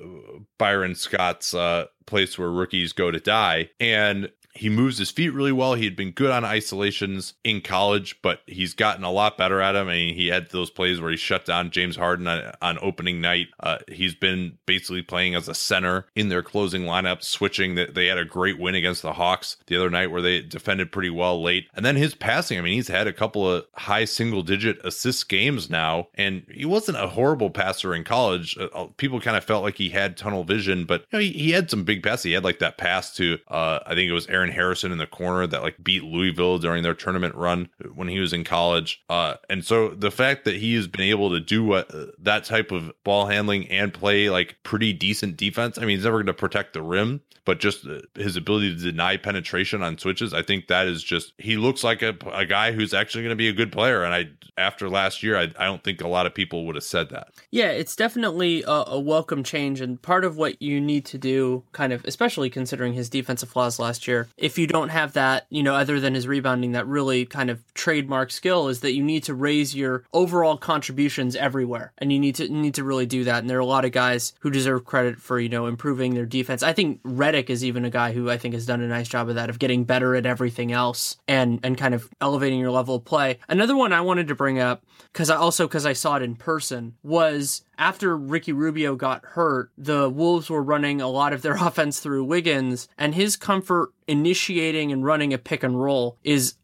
Byron Scott's uh, place where rookies go to die. And he moves his feet really well. He had been good on isolations in college, but he's gotten a lot better at them. I mean, he had those plays where he shut down James Harden on, on opening night. Uh, he's been basically playing as a center in their closing lineup, switching. They had a great win against the Hawks the other night where they defended pretty well late. And then his passing, I mean, he's had a couple of high single-digit assist games now, and he wasn't a horrible passer in college. Uh, people kind of felt like he had tunnel vision, but you know, he, he had some big passes. He had like that pass to, uh, I think it was Aaron Harrison in the corner that like beat Louisville during their tournament run when he was in college. Uh, and so the fact that he has been able to do what uh, that type of ball handling and play like pretty decent defense. I mean, he's never going to protect the rim, but just uh, his ability to deny penetration on switches. I think that is just, he looks like a, a guy who's actually going to be a good player. And I, after last year, I, I don't think a lot of people would have said that. Yeah, it's definitely a, a welcome change. And part of what you need to do, kind of, especially considering his defensive flaws last year, if you don't have that, you know, other than his rebounding, that really kind of trademark skill, is that you need to raise your overall contributions everywhere. And you need to you need to really do that. And there are a lot of guys who deserve credit for, you know, improving their defense. I think Redick is even a guy who I think has done a nice job of that, of getting better at everything else and, and kind of elevating your level of play. Another one I wanted to bring up, because I also, because I saw it in person, was after Ricky Rubio got hurt, the Wolves were running a lot of their offense through Wiggins, and his comfort initiating and running a pick and roll is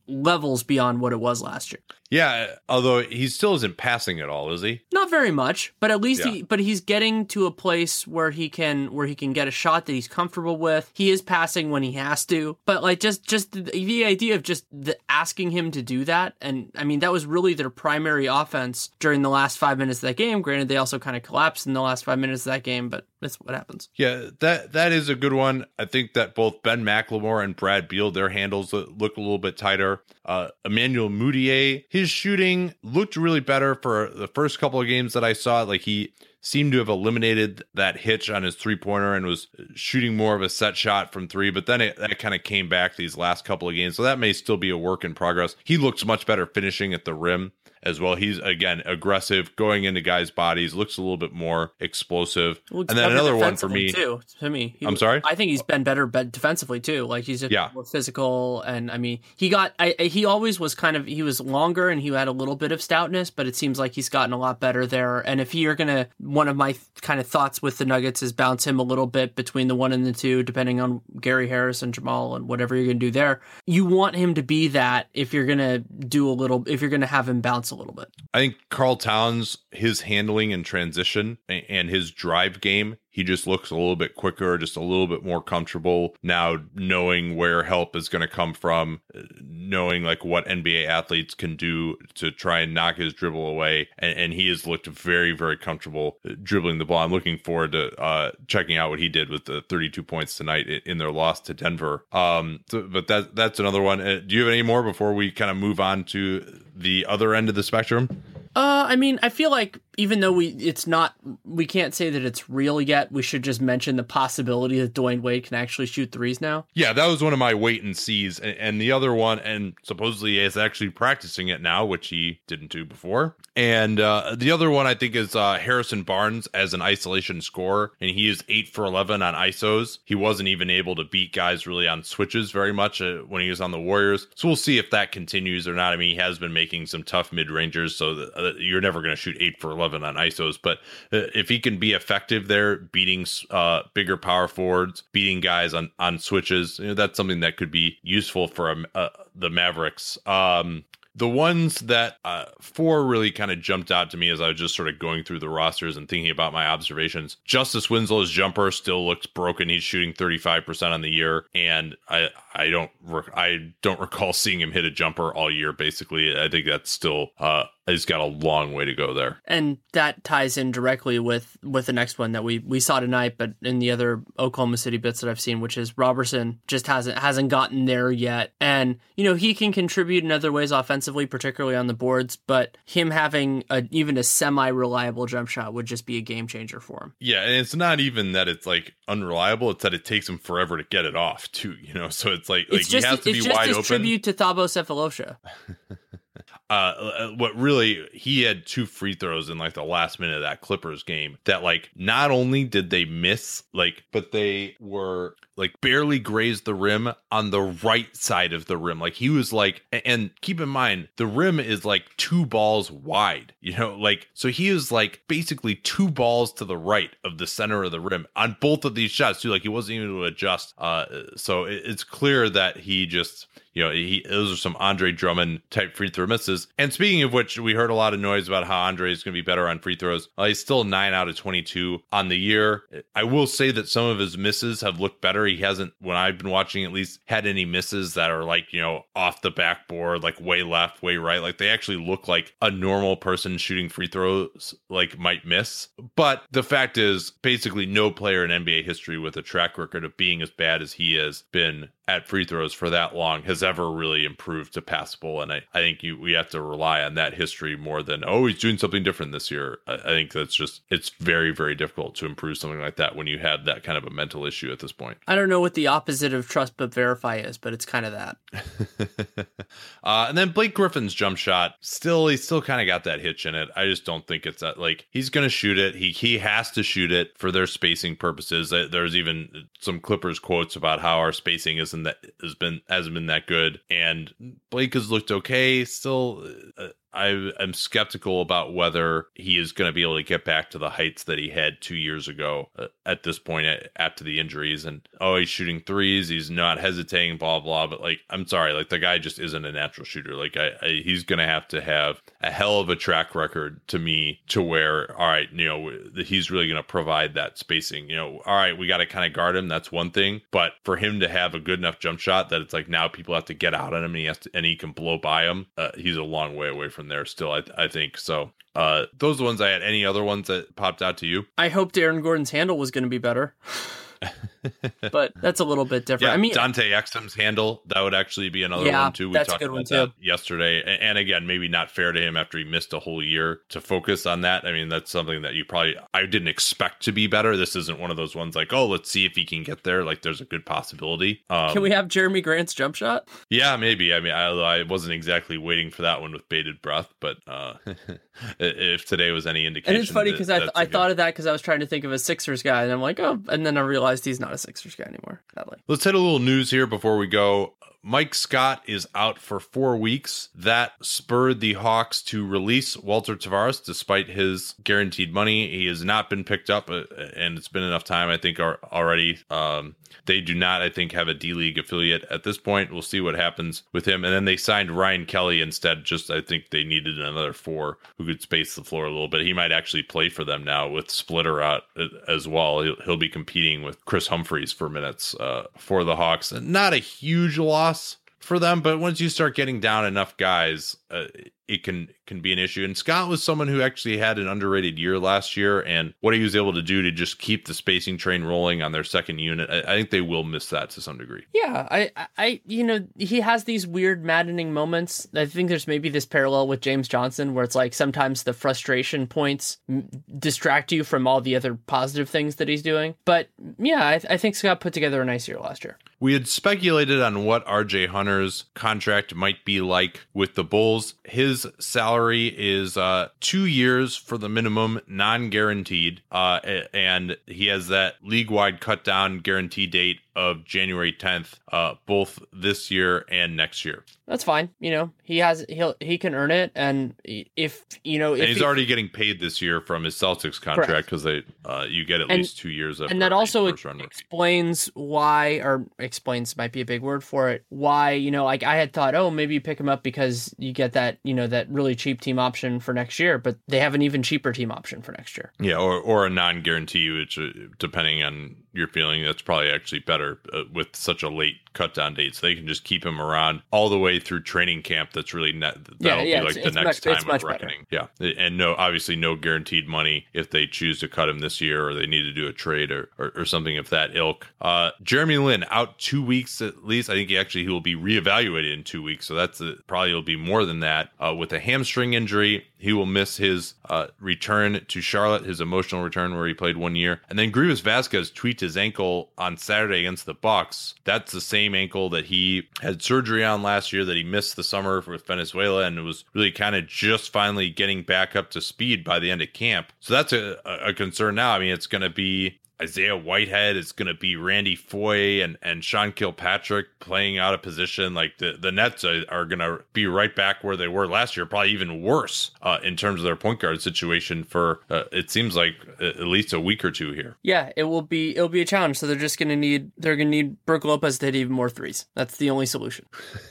levels beyond what it was last year. Yeah, although he still isn't passing at all, is he? Not very much, but at least Yeah. he but he's getting to a place where he can where he can get a shot that he's comfortable with. He is passing when he has to, but like just just the, the idea of just the, asking him to do that, and I mean that was really their primary offense during the last five minutes of that game. Granted, they also kind of collapsed in the last five minutes of that game, but that's what happens. Yeah, that that is a good one. I think that both Ben McLemore and Brad Beal, their handles look a little bit tighter. Uh, Emmanuel Mudiay, his shooting looked really better for the first couple of games that I saw. Like he seemed to have eliminated that hitch on his three-pointer and was shooting more of a set shot from three, but then it, that kind of came back these last couple of games. So that may still be a work in progress. He looks much better finishing at the rim as well. He's, again, aggressive, going into guys' bodies, looks a little bit more explosive. Looks And then better another one for defensively, me. too. To me, he, I'm sorry? I think he's been better but defensively too. Like he's just Yeah. more physical, and I mean, he got. I, I he always was kind of he was longer and he had a little bit of stoutness, but it seems like he's gotten a lot better there. And if you're gonna, one of my th- kind of thoughts with the Nuggets is bounce him a little bit between the one and the two, depending on Gary Harris and Jamal and whatever you're gonna do there. You want him to be that if you're gonna do a little, if you're gonna have him bounce a little bit. I think Karl Towns, his handling and transition and his drive game, he just looks a little bit quicker, just a little bit more comfortable now, knowing where help is going to come from, knowing like what N B A athletes can do to try and knock his dribble away. And, and he has looked very, very comfortable dribbling the ball. I'm looking forward to uh, checking out what he did with the thirty-two points tonight in their loss to Denver. Um, so, but that that's another one. Uh, do you have any more before we kind of move on to the other end of the spectrum? Uh, I mean, I feel like even though we it's not, we can't say that it's real yet, we should just mention the possibility that Dwayne Wade can actually shoot threes now. Yeah, that was one of my wait and sees. And, and the other one, and supposedly is actually practicing it now, which he didn't do before. And uh, the other one I think is uh, Harrison Barnes as an isolation scorer. And he is eight for eleven on I S Os. He wasn't even able to beat guys really on switches very much uh, when he was on the Warriors. So we'll see if that continues or not. I mean, he has been making some tough mid-rangers, so that, uh, you're never going to shoot eight for eleven on I S Os. But uh, if he can be effective there, beating uh, bigger power forwards, beating guys on, on switches, you know, that's something that could be useful for um, uh, the Mavericks. Um, The ones that uh, four really kind of jumped out to me as I was just sort of going through the rosters and thinking about my observations. Justice Winslow's jumper still looks broken. He's shooting thirty-five percent on the year, and I I don't rec- I don't recall seeing him hit a jumper all year. Basically, I think that's still uh, he's got a long way to go there. And that ties in directly with, with the next one that we, we saw tonight, but in the other Oklahoma City bits that I've seen, which is Robertson just hasn't hasn't gotten there yet. And, you know, he can contribute in other ways offensively, particularly on the boards, but him having a, even a semi-reliable jump shot would just be a game changer for him. Yeah, and it's not even that it's like unreliable, it's that it takes him forever to get it off too, you know, so it's like, like it's just, he has to it's be just wide his open. tribute to Thabo Sefolosha. Uh, what really, he had two free throws in like the last minute of that Clippers game that like not only did they miss, like, but they were like barely grazed the rim on the right side of the rim. Like he was like, and keep in mind, the rim is like two balls wide, you know, like, so he is like basically two balls to the right of the center of the rim on both of these shots too. Like he wasn't even able to adjust. Uh, so it, it's clear that he just, you know, he, those are some Andre Drummond type free throw misses. And speaking of which, we heard a lot of noise about how Andre is going to be better on free throws. Uh, he's still nine out of twenty-two on the year. I will say that some of his misses have looked better. He hasn't, when I've been watching at least, had any misses that are like, you know, off the backboard, like way left, way right. Like they actually look like a normal person shooting free throws like might miss. But the fact is, basically no player in N B A history with a track record of being as bad as he has been at free throws for that long has ever really improved to passable. And I, I think you we have to rely on that history more than, oh, he's doing something different this year. I, I think that's just, it's very, very difficult to improve something like that when you have that kind of a mental issue at this point. I don't know what the opposite of trust but verify is, but it's kind of that. uh, and then Blake Griffin's jump shot, still, he's still kind of got that hitch in it. I just don't think it's that, like, he's going to shoot it. He, he has to shoot it for their spacing purposes. There's even some Clippers quotes about how our spacing isn't that has been hasn't been that good, and Blake has looked okay. Still, uh, I am skeptical about whether he is going to be able to get back to the heights that he had two years ago uh, at this point after the injuries. And, oh, he's shooting threes. He's not hesitating, blah, blah. But, like, I'm sorry, like, the guy just isn't a natural shooter. Like, I, I he's going to have to have a hell of a track record to me to where, all right, you know, he's really going to provide that spacing. You know, all right, we got to kind of guard him. That's one thing. But for him to have a good enough jump shot that it's like now people have to get out on him and he has to, and he can blow by him, uh, he's a long way away from there still, I, I think. So uh, those are the ones I had. Any other ones that popped out to you? I hoped Aaron Gordon's handle was going to be better. But that's a little bit different. Yeah, I mean, Dante Exum's handle, that would actually be another yeah, one too. We that's a talked good about one that too. yesterday. And, and again, maybe not fair to him after he missed a whole year to focus on that. I mean, that's something that you probably, I didn't expect to be better. This isn't one of those ones like, oh, let's see if he can get there. Like, there's a good possibility. Um, can we have Jeremy Grant's jump shot? Yeah, maybe. I mean, I, I wasn't exactly waiting for that one with bated breath, but uh, if today was any indication. And it's funny because I, th- I good. thought of that because I was trying to think of a Sixers guy, and I'm like, oh, and then I realized he's not a Sixers guy anymore. Sadly. Let's hit a little news here before we go. Mike Scott is out for four weeks. That spurred the Hawks to release Walter Tavares despite his guaranteed money. He has not been picked up, and it's been enough time, I think, already. Um, they do not, I think, have a D-League affiliate at this point. We'll see what happens with him. And then they signed Ryan Kelly instead. Just, I think they needed another four who could space the floor a little bit. He might actually play for them now with Splitter out as well. He'll, he'll be competing with Chris Humphries for minutes uh, for the Hawks. Not a huge loss for them, but once you start getting down enough guys, uh, it can can be an issue. And Scott was someone who actually had an underrated year last year, and what he was able to do to just keep the spacing train rolling on their second unit, I, I think they will miss that to some degree. Yeah, I, I, you know, he has these weird, maddening moments. I think there's maybe this parallel with James Johnson, where it's like sometimes the frustration points distract you from all the other positive things that he's doing. But yeah, I, I think Scott put together a nice year last year. We had speculated on what R J Hunter's contract might be like with the Bulls. His salary is uh, two years for the minimum, non-guaranteed, uh, and he has that league-wide cut-down guarantee date of January tenth, uh, both this year and next year. That's fine. You know, he has he'll he can earn it, and if you know, if and he's he, already getting paid this year from his Celtics contract because they uh, you get at and, least two years of and that also ex- explains why, or explains might be a big word for it. Why you know, like I had thought, oh, maybe you pick him up because you get that you know that really cheap team option for next year, but they have an even cheaper team option for next year. Yeah, or or a non-guarantee, which uh, depending on your feeling, that's probably actually better uh, with such a late cut down date, so they can just keep him around all the way through training camp. That's really net, that'll yeah, yeah, be like it's, the it's next much, time of reckoning. Better. Yeah, and no, obviously no guaranteed money if they choose to cut him this year or they need to do a trade or or, or something of that ilk. Uh, Jeremy Lin out two weeks at least. I think he actually he will be reevaluated in two weeks, so that's a, probably will be more than that uh, with a hamstring injury. He will miss his uh, return to Charlotte, his emotional return where he played one year. And then Grievous Vasquez tweaked his ankle on Saturday against the Bucks. That's the same ankle that he had surgery on last year that he missed the summer with Venezuela and was really kind of just finally getting back up to speed by the end of camp. So that's a, a concern now. I mean, it's going to be Isaiah Whitehead, it's going to be Randy Foye and, and Sean Kilpatrick playing out of position. Like the, the Nets are, are going to be right back where they were last year, probably even worse uh, in terms of their point guard situation for, uh, it seems like at least a week or two here. Yeah, it will be, it'll be a challenge. So they're just going to need, they're going to need Brook Lopez to hit even more threes. That's the only solution.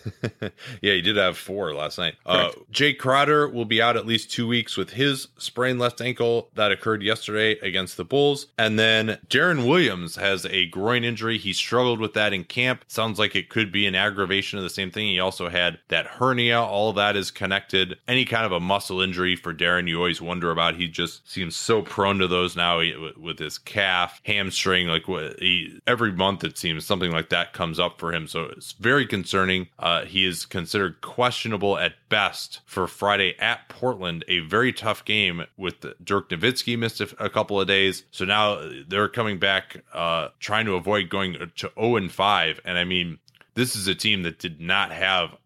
Yeah, he did have four last night. Uh, Jay Crowder will be out at least two weeks with his sprained left ankle that occurred yesterday against the Bulls. And then Deron Williams has a groin injury. He struggled with that in camp. Sounds like it could be an aggravation of the same thing. He also had that hernia. All of that is connected. Any kind of a muscle injury for Deron, you always wonder about. He just seems so prone to those now with his calf, hamstring. Like he, every month it seems something like that comes up for him. So it's very concerning. Uh, he is considered questionable at best for Friday at Portland, a very tough game with Dirk Nowitzki missed a, a couple of days. So now they're coming back, uh, trying to avoid going to oh and five. And I mean, this is a team that did not have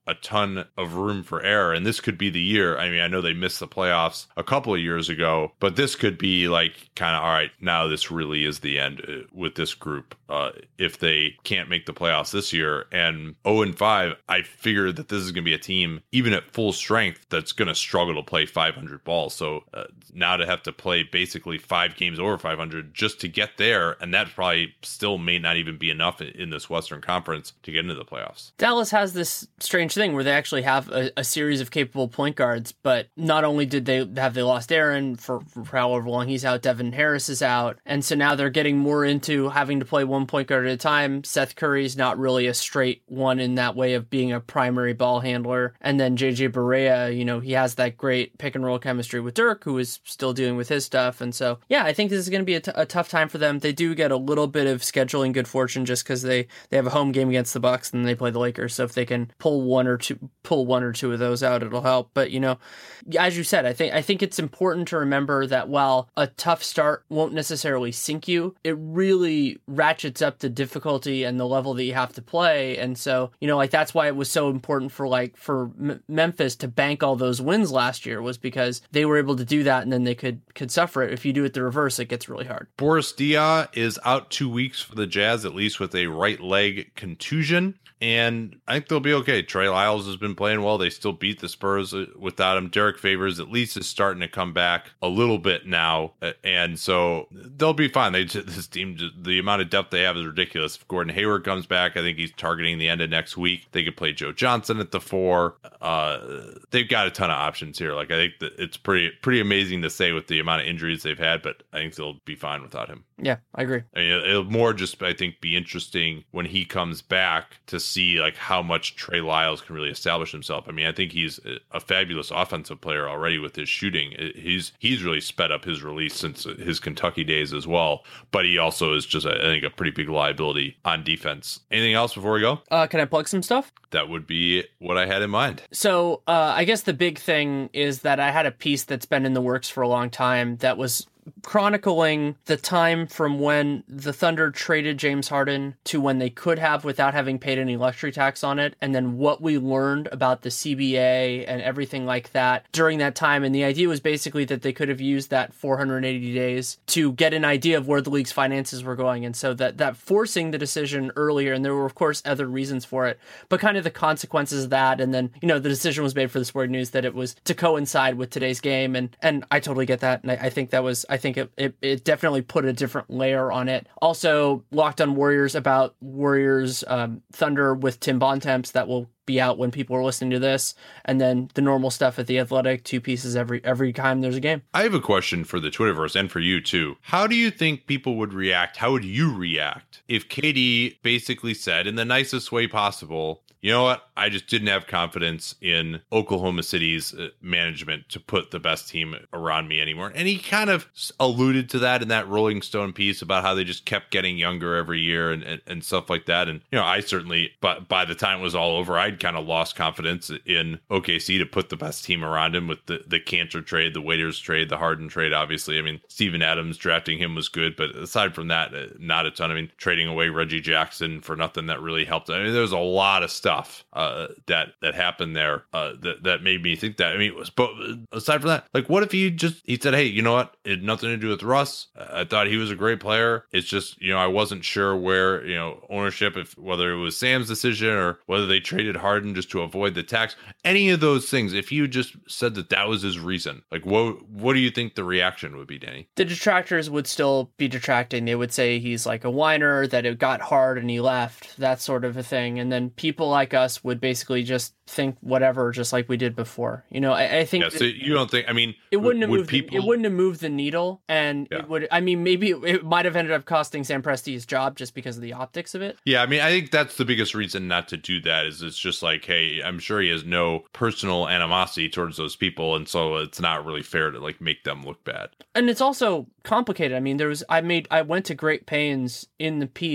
a ton of room for error. And this could be the year. I mean, I know they missed the playoffs a couple of years ago, but this could be like kind of, all right, now this really is the end with this group. Uh, if they can't make the playoffs this year and oh and five, I figured that this is going to be a team, even at full strength, that's going to struggle to play five hundred balls. So uh, now to have to play basically five games over five hundred just to get there, and that probably still may not even be enough in this Western Conference to get into the playoffs. Dallas has this strange thing where they actually have a, a series of capable point guards, but not only did they have they lost Aaron for, for however long he's out, Devin Harris is out, and so now they're getting more into having to play one point guard at a time. Seth Curry's not really a straight one in that way of being a primary ball handler, and then J J Barea, you know, he has that great pick and roll chemistry with Dirk, who is still dealing with his stuff, and so yeah, I think this is going to be a, t- a tough time for them. They do get a little bit of scheduling good fortune just because they they have a home game against the Bucks and then they play the Lakers, so if they can pull one or two pull one or two of those out, it'll help. But you know, as you said, I think I think it's important to remember that while a tough start won't necessarily sink you, it really ratchets up the difficulty and the level that you have to play. And so, you know, like that's why it was so important for like for M- Memphis to bank all those wins last year, was because they were able to do that and then they could could suffer it. If you do it the reverse, it gets really hard. Boris Diaw is out two weeks for the Jazz, at least with a right leg contusion. And I think they'll be okay. Trey Lyles has been playing well. They still beat the Spurs without him. Derek Favors at least is starting to come back a little bit now. And so they'll be fine. They This team, the amount of depth they have is ridiculous. If Gordon Hayward comes back, I think he's targeting the end of next week. They could play Joe Johnson at the four. Uh, they've got a ton of options here. Like I think that it's pretty pretty amazing to say with the amount of injuries they've had, but I think they'll be fine without him. Yeah, I agree. I mean, it'll more just, I think, be interesting when he comes back to see like how much Trey Lyles can really establish himself. I mean, I think he's a fabulous offensive player already with his shooting. He's he's really sped up his release since his Kentucky days as well. But he also is just, I think, a pretty big liability on defense. Anything else before we go? Uh, can I plug some stuff? That would be what I had in mind. So uh, I guess the big thing is that I had a piece that's been in the works for a long time that was chronicling the time from when the Thunder traded James Harden to when they could have without having paid any luxury tax on it, and then what we learned about the C B A and everything like that during that time. And the idea was basically that they could have used that four hundred eighty days to get an idea of where the league's finances were going, and so that that forcing the decision earlier, and there were of course other reasons for it, but kind of the consequences of that, and then, you know, the decision was made for the Sporting News that it was to coincide with today's game, and and I totally get that, and I, I think that was I think it, it it definitely put a different layer on it. Also, Locked on Warriors about Warriors um, Thunder with Tim Bontemps, that will be out when people are listening to this, and then the normal stuff at The Athletic, two pieces every every time there's a game. I have a question for the Twitterverse and for you too. How do you think people would react? How would you react if K D basically said in the nicest way possible, you know what, I just didn't have confidence in Oklahoma City's management to put the best team around me anymore? And he kind of alluded to that in that Rolling Stone piece about how they just kept getting younger every year and, and, and stuff like that. And, you know, I certainly, but by the time it was all over, I'd kind of lost confidence in O K C to put the best team around him with the, the Cantor trade, the Waiters trade, the Harden trade, obviously. I mean, Steven Adams drafting him was good, but aside from that, not a ton. I mean, trading away Reggie Jackson for nothing, that really helped. I mean, there's a lot of stuff Stuff, uh, that that happened there uh, that that made me think that. I mean, it was, but aside from that, like, what if he just he said, "Hey, you know what? It had nothing to do with Russ. I thought he was a great player. It's just, you know, I wasn't sure where, you know, ownership, if whether it was Sam's decision or whether they traded Harden just to avoid the tax. Any of those things. If you just said that that was his reason, like, what what do you think the reaction would be, Danny? The detractors would still be detracting. They would say he's like a whiner, that it got hard and he left, that sort of a thing. And then people like us would basically just think whatever, just like we did before. You know, I, I think. Yeah, so you don't think? I mean, it wouldn't have would moved. People... The, it wouldn't have moved the needle, and yeah. it would. I mean, maybe it, it might have ended up costing Sam Presti his job just because of the optics of it. Yeah, I mean, I think that's the biggest reason not to do that. Is it's just like, hey, I'm sure he has no personal animosity towards those people, and so it's not really fair to like make them look bad. And it's also complicated. I mean, there was I made I went to great pains in the piece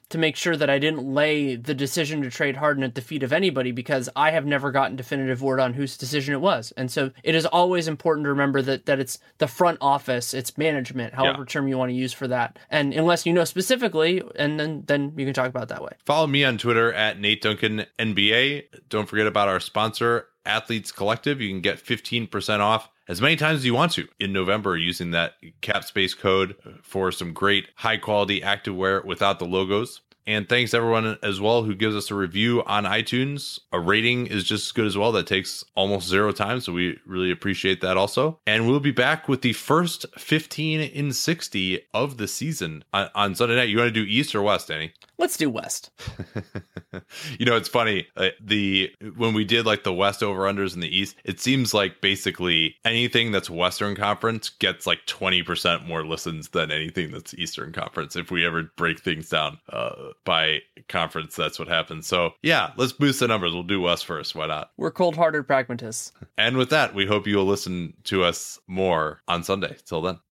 to make sure that I didn't lay the decision to trade Harden at the feet of anybody, because I have never gotten definitive word on whose decision it was. And so it is always important to remember that that it's the front office, it's management, however Yeah. term you want to use for that. And unless you know specifically, and then then you can talk about it that way. Follow me on Twitter at Nate Duncan N B A. Don't forget about our sponsor, Athletes Collective. You can get fifteen percent off as many times as you want to in November using that cap space code for some great high quality activewear without the logos. And thanks to everyone as well who gives us a review on iTunes. A rating is just as good as well. That takes almost zero time, so we really appreciate that also. And we'll be back with the first fifteen in sixty of the season on, on Sunday night. You want to do East or West, Danny? Let's do West. You know, it's funny. Uh, the when we did like the West over unders in the East, it seems like basically anything that's Western Conference gets like twenty percent more listens than anything that's Eastern Conference. If we ever break things down uh, by conference, that's what happens. So yeah, let's boost the numbers. We'll do West first. Why not? We're cold-hearted pragmatists. And with that, we hope you'll listen to us more on Sunday. Till then.